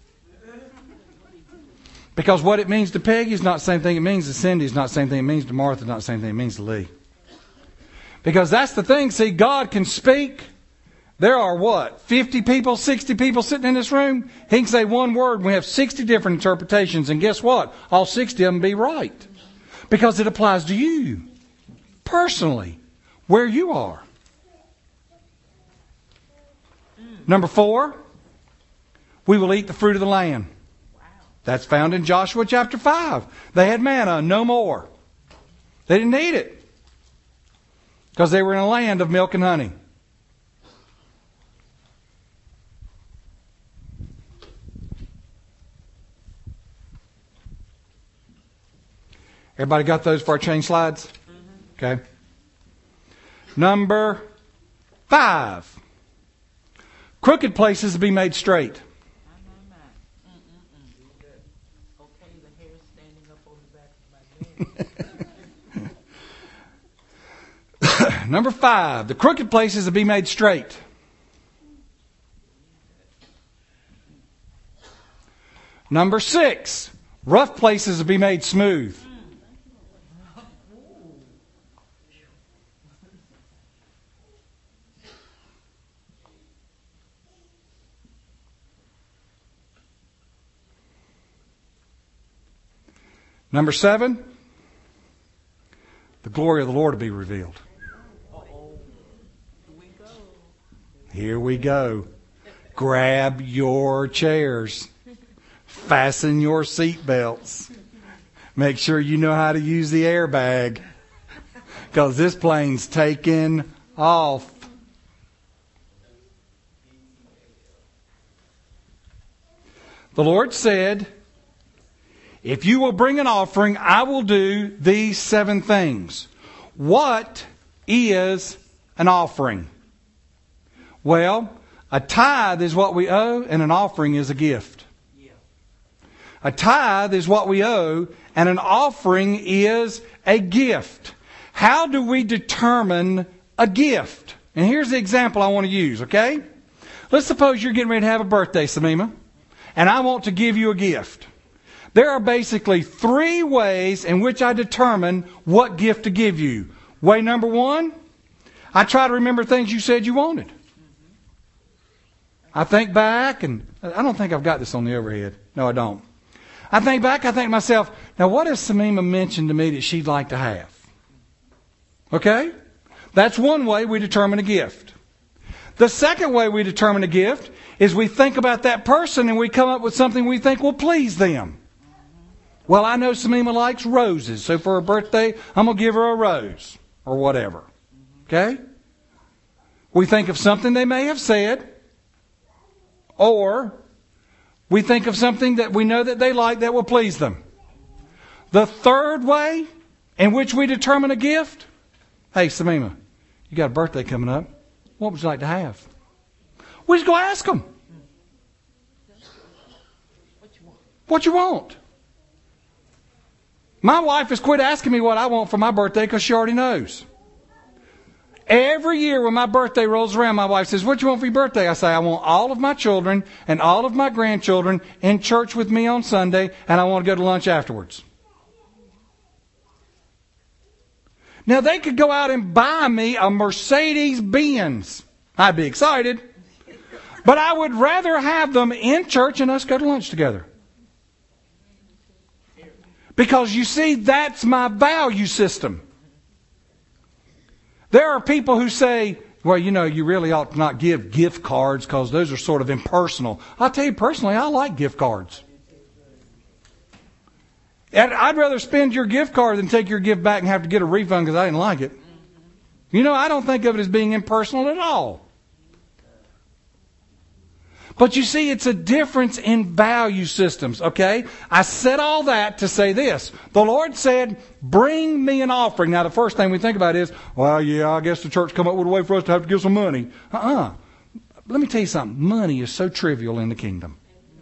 Because what it means to Peggy is not the same thing it means to Cindy. It's not the same thing it means to Martha. It's not the same thing it means to Lee. Because that's the thing. See, God can speak. There are what? 50 people, 60 people sitting in this room? He can say one word and we have 60 different interpretations. And guess what? All 60 of them be right. Because it applies to you. Personally. Where you are. Number 4. We will eat the fruit of the land. That's found in Joshua chapter 5. They had manna, no more. They didn't eat it. Because they were in a land of milk and honey. Everybody got those for our change slides? Okay. Number 5. Crooked places will be made straight. Okay, the hair standing up on the back of my neck. Number 5. The crooked places will be made straight. Number 6. Rough places will be made smooth. Number 7, the glory of the Lord will be revealed. Here we go. Grab your chairs. Fasten your seat belts. Make sure you know how to use the airbag. Because this plane's taking off. The Lord said, if you will bring an offering, I will do these 7 things. What is an offering? Well, a tithe is what we owe, and an offering is a gift. A tithe is what we owe, and an offering is a gift. How do we determine a gift? And here's the example I want to use, okay? Let's suppose you're getting ready to have a birthday, Samima, and I want to give you a gift. There are basically 3 ways in which I determine what gift to give you. Way number 1, I try to remember things you said you wanted. I think back, and I don't think I've got this on the overhead. No, I don't. I think back, I think to myself, now what has Samima mentioned to me that she'd like to have? Okay? That's one way we determine a gift. The second way we determine a gift is we think about that person and we come up with something we think will please them. Well, I know Samima likes roses, so for her birthday, I'm going to give her a rose or whatever. Okay? We think of something they may have said, or we think of something that we know that they like that will please them. The third way in which we determine a gift, hey, Samima, you got a birthday coming up. What would you like to have? We just go ask them. What you want? My wife has quit asking me what I want for my birthday because she already knows. Every year when my birthday rolls around, my wife says, what you want for your birthday? I say, I want all of my children and all of my grandchildren in church with me on Sunday, and I want to go to lunch afterwards. Now, they could go out and buy me a Mercedes-Benz. I'd be excited. But I would rather have them in church and us go to lunch together. Because you see, that's my value system. There are people who say, well, you know, you really ought to not give gift cards because those are sort of impersonal. I'll tell you personally, I like gift cards. And I'd rather spend your gift card than take your gift back and have to get a refund because I didn't like it. You know, I don't think of it as being impersonal at all. But you see, it's a difference in value systems, okay? I said all that to say this. The Lord said, bring me an offering. Now, the first thing we think about is, well, yeah, I guess the church come up with a way for us to have to give some money. Let me tell you something. Money is so trivial in the kingdom.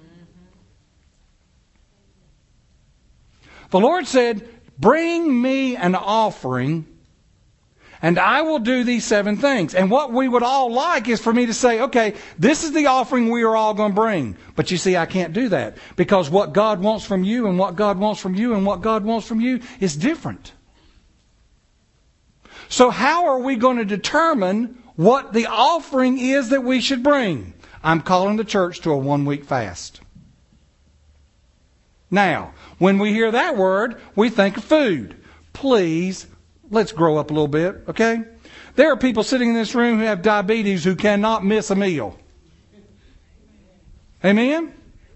The Lord said, bring me an offering, and I will do these 7 things. And what we would all like is for me to say, okay, this is the offering we are all going to bring. But you see, I can't do that. Because what God wants from you and what God wants from you and what God wants from you is different. So how are we going to determine what the offering is that we should bring? I'm calling the church to a 1-week fast. Now, when we hear that word, we think of food. Please, let's grow up a little bit, okay? There are people sitting in this room who have diabetes who cannot miss a meal. Amen?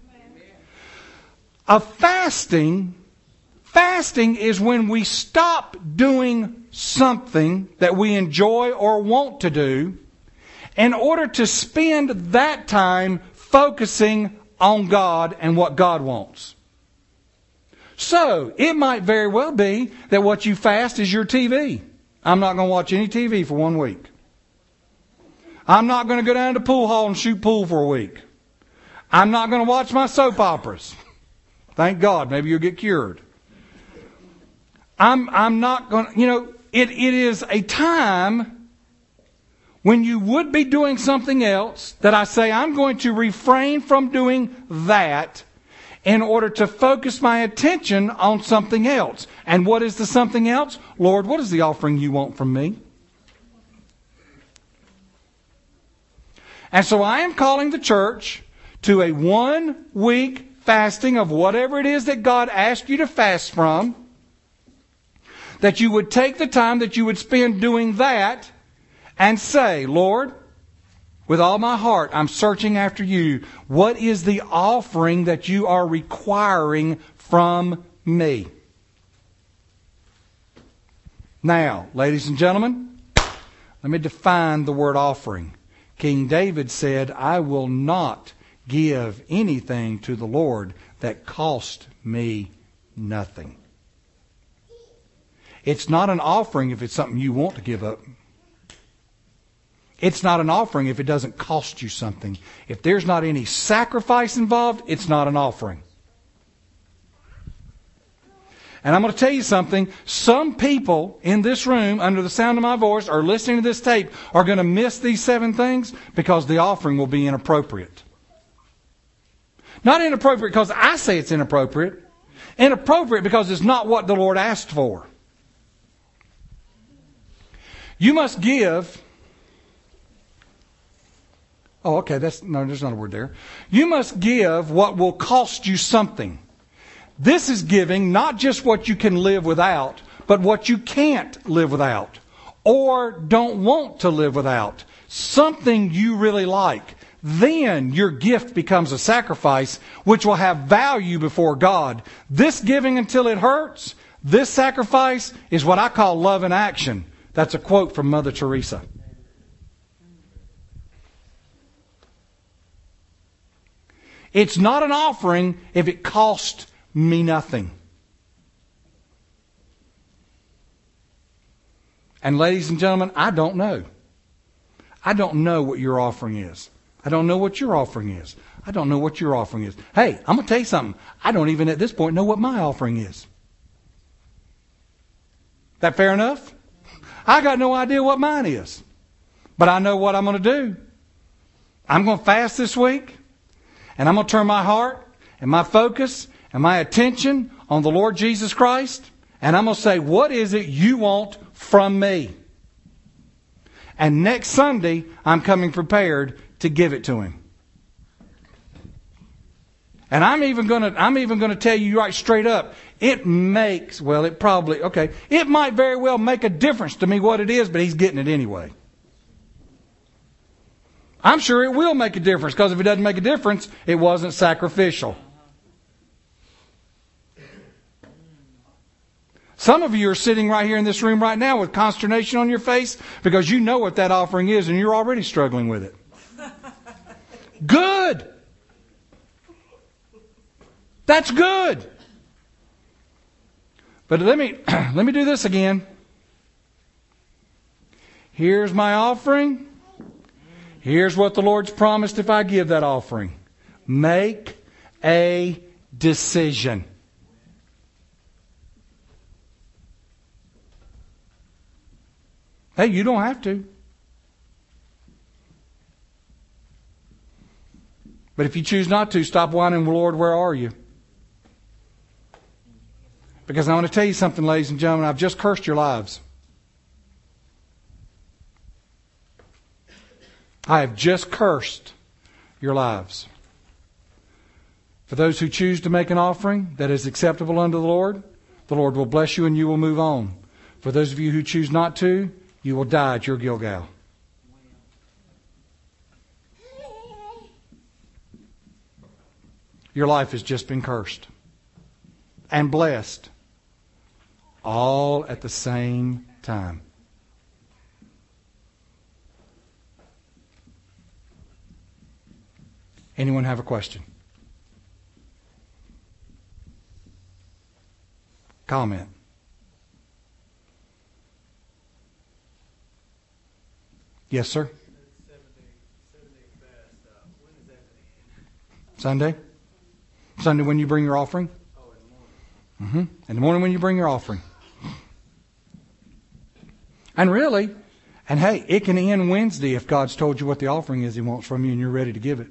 Fasting is when we stop doing something that we enjoy or want to do in order to spend that time focusing on God and what God wants. So, it might very well be that what you fast is your TV. I'm not going to watch any TV for 1 week. I'm not going to go down to the pool hall and shoot pool for a week. I'm not going to watch my soap operas. Thank God, maybe you'll get cured. I'm not going to, it is a time when you would be doing something else that I say I'm going to refrain from doing that in order to focus my attention on something else. And what is the something else? Lord, what is the offering you want from me? And so I am calling the church to a 1-week fasting of whatever it is that God asked you to fast from. That you would take the time that you would spend doing that and say, Lord, with all my heart, I'm searching after you. What is the offering that you are requiring from me? Now, ladies and gentlemen, let me define the word offering. King David said, I will not give anything to the Lord that cost me nothing. It's not an offering if it's something you want to give up. It's not an offering if it doesn't cost you something. If there's not any sacrifice involved, it's not an offering. And I'm going to tell you something. Some people in this room, under the sound of my voice, or listening to this tape, are going to miss these 7 things because the offering will be inappropriate. Not inappropriate because I say it's inappropriate. Inappropriate because it's not what the Lord asked for. You must give... Oh, okay, there's not a word there. You must give what will cost you something. This is giving not just what you can live without, but what you can't live without or don't want to live without. Something you really like. then your gift becomes a sacrifice which will have value before God. This giving until it hurts, this sacrifice is what I call love in action. That's a quote from Mother Teresa. It's not an offering if it cost me nothing. And ladies and gentlemen, I don't know. I don't know what your offering is. I don't know what your offering is. I don't know what your offering is. Hey, I'm going to tell you something. I don't even at this point know what my offering is. That fair enough? I got no idea what mine is. But I know what I'm going to do. I'm going to fast this week. And I'm going to turn my heart and my focus and my attention on the Lord Jesus Christ. And I'm going to say, what is it you want from me? And next Sunday, I'm coming prepared to give it to Him. And I'm even going to tell you right straight up, it might very well make a difference to me what it is, but He's getting it anyway. I'm sure it will make a difference, because if it doesn't make a difference, it wasn't sacrificial. Some of you are sitting right here in this room right now with consternation on your face because you know what that offering is and you're already struggling with it. Good. That's good. But let me do this again. Here's my offering. Here's what the Lord's promised if I give that offering. Make a decision. Hey, you don't have to. But if you choose not to, stop whining, Lord, where are you? Because I want to tell you something, ladies and gentlemen, I've just cursed your lives. I have just cursed your lives. For those who choose to make an offering that is acceptable unto the Lord will bless you and you will move on. For those of you who choose not to, you will die at your Gilgal. Your life has just been cursed and blessed all at the same time. Anyone have a question? Comment? Yes, sir? Sunday? Sunday when you bring your offering? In the morning when you bring your offering. And really, and hey, it can end Wednesday if God's told you what the offering is He wants from you and you're ready to give it.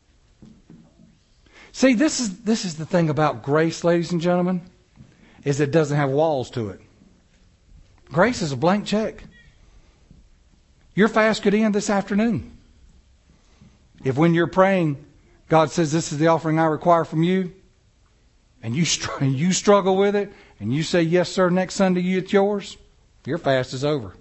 See, this is the thing about grace, ladies and gentlemen, is it doesn't have walls to it. Grace is a blank check. Your fast could end this afternoon. If when you're praying, God says, this is the offering I require from you, and you struggle with it, and you say, yes, sir, next Sunday it's yours, your fast is over.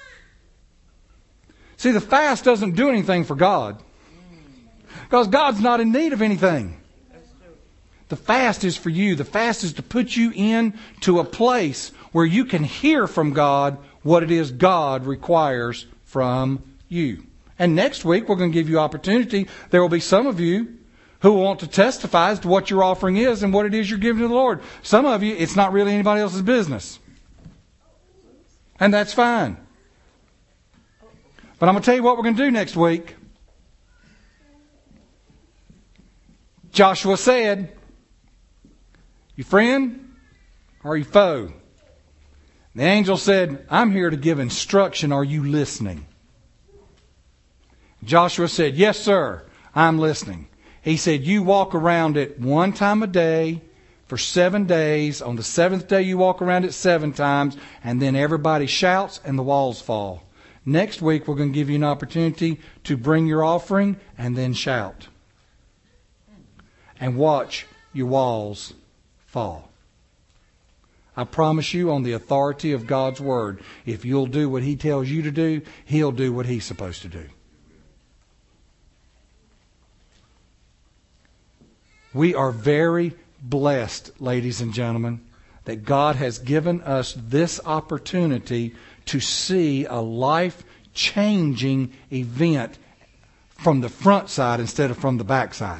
See, the fast doesn't do anything for God, because God's not in need of anything. The fast is for you. The fast is to put you into a place where you can hear from God what it is God requires from you. And next week, we're going to give you opportunity. There will be some of you who want to testify as to what your offering is and what it is you're giving to the Lord. Some of you, it's not really anybody else's business. And that's fine. But I'm going to tell you what we're going to do next week. Joshua said, you friend or you foe? The angel said, I'm here to give instruction. Are you listening? Joshua said, yes, sir, I'm listening. He said, you walk around it one time a day for 7 days. On the 7th day, you walk around it 7 times, and then everybody shouts and the walls fall. Next week, we're going to give you an opportunity to bring your offering and then shout. And watch your walls fall. I promise you, on the authority of God's Word, if you'll do what He tells you to do, He'll do what He's supposed to do. We are very blessed, ladies and gentlemen, that God has given us this opportunity to see a life-changing event from the front side instead of from the back side.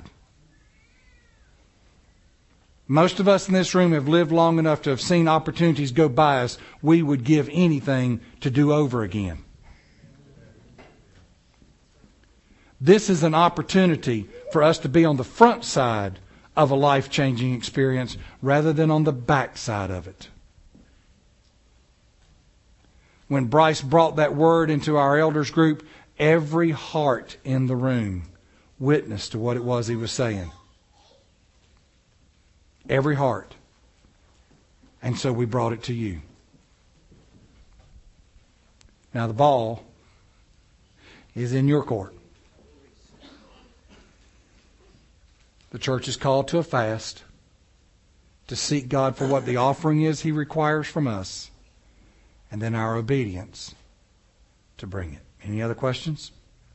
Most of us in this room have lived long enough to have seen opportunities go by us we would give anything to do over again. This is an opportunity for us to be on the front side of a life-changing experience rather than on the back side of it. When Bryce brought that word into our elders group, every heart in the room witnessed to what it was he was saying. Every heart. And so we brought it to you. Now the ball is in your court. The church is called to a fast to seek God for what the offering is He requires from us, and then our obedience to bring it. Any other questions?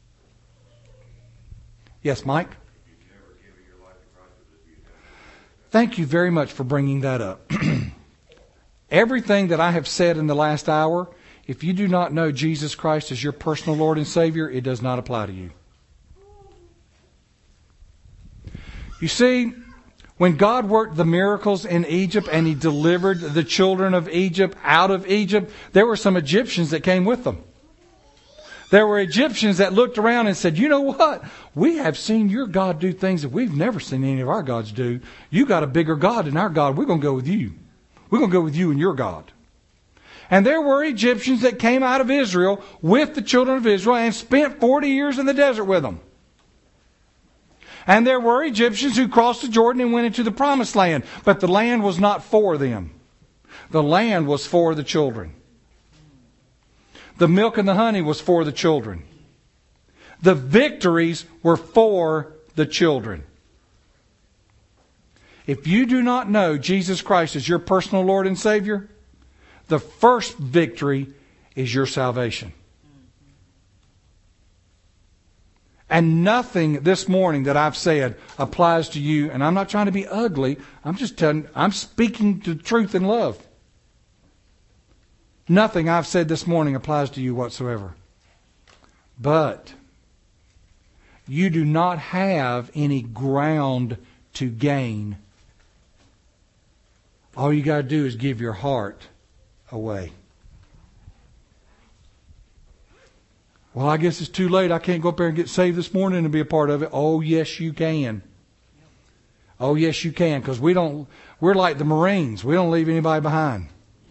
Yes, Mike? Thank you very much for bringing that up. Everything that I have said in the last hour, if you do not know Jesus Christ as your personal Lord and Savior, it does not apply to you. You see, when God worked the miracles in Egypt and He delivered the children of Egypt out of Egypt, there were some Egyptians that came with them. There were Egyptians that looked around and said, you know what? We have seen your God do things that we've never seen any of our gods do. You got a bigger God than our God. We're going to go with you. We're going to go with you and your God. And there were Egyptians that came out of Israel with the children of Israel and spent 40 years in the desert with them. And there were Egyptians who crossed the Jordan and went into the promised land. But the land was not for them. The land was for the children. The milk and the honey was for the children. The victories were for the children. If you do not know Jesus Christ as your personal Lord and Savior, the first victory is your salvation. And nothing this morning that I've said applies to you. And I'm not trying to be ugly. I'm just telling you, I'm speaking the truth in love. Nothing I've said this morning applies to you whatsoever. But you do not have any ground to gain. All you got to do is give your heart away. Well, I guess it's too late. I can't go up there and get saved this morning and be a part of it. Oh, yes, you can. Oh, yes, you can. Because we're like the Marines. We don't leave anybody behind.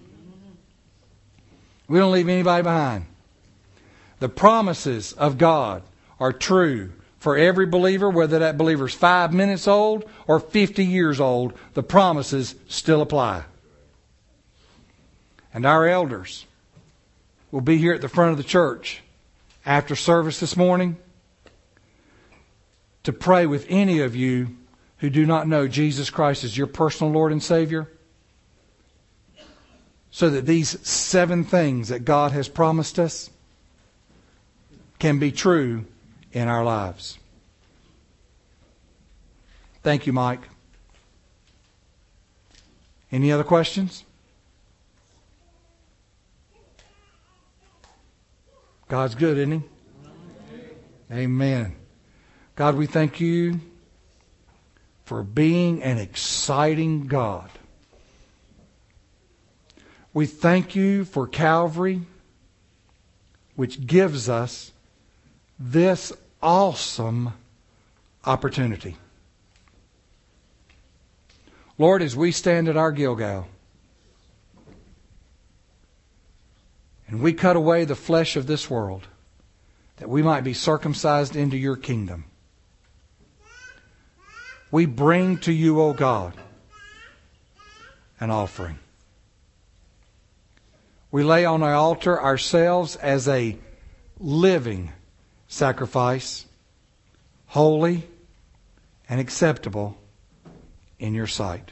We don't leave anybody behind. The promises of God are true for every believer, whether that believer's 5 minutes old or 50 years old. The promises still apply. And our elders will be here at the front of the church after service this morning to pray with any of you who do not know Jesus Christ as your personal Lord and Savior, so that these 7 things that God has promised us can be true in our lives. Thank you, Mike. Any other questions? God's good, isn't He? Amen. God, we thank you for being an exciting God. We thank you for Calvary, which gives us this awesome opportunity. Lord, as we stand at our Gilgal and we cut away the flesh of this world, that we might be circumcised into your kingdom, we bring to you, O God, an offering. We lay on our altar ourselves as a living sacrifice, holy and acceptable in your sight.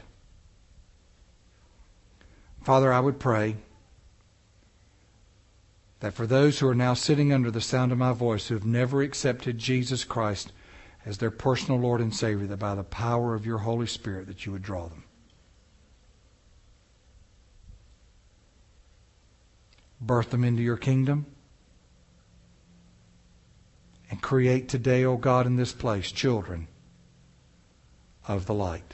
Father, I would pray that for those who are now sitting under the sound of my voice who have never accepted Jesus Christ as their personal Lord and Savior, that by the power of your Holy Spirit that you would draw them. Birth them into your kingdom. And create today, O God, in this place, children of the light.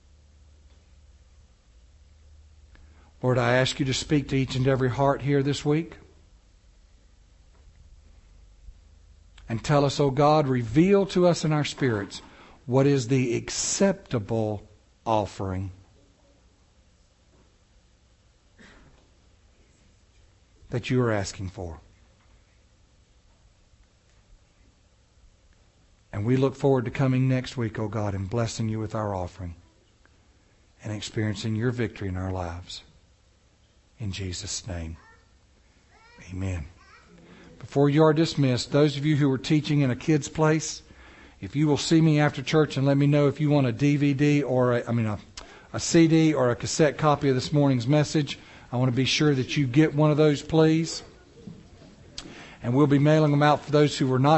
Lord, I ask you to speak to each and every heart here this week. And tell us, O God, reveal to us in our spirits what is the acceptable offering that you are asking for. And we look forward to coming next week, O God, and blessing you with our offering and experiencing your victory in our lives. In Jesus' name, amen. Before you are dismissed, those of you who are teaching in a kid's place, if you will see me after church and let me know if you want a DVD or a CD or a cassette copy of this morning's message, I want to be sure that you get one of those, please. And we'll be mailing them out for those who were not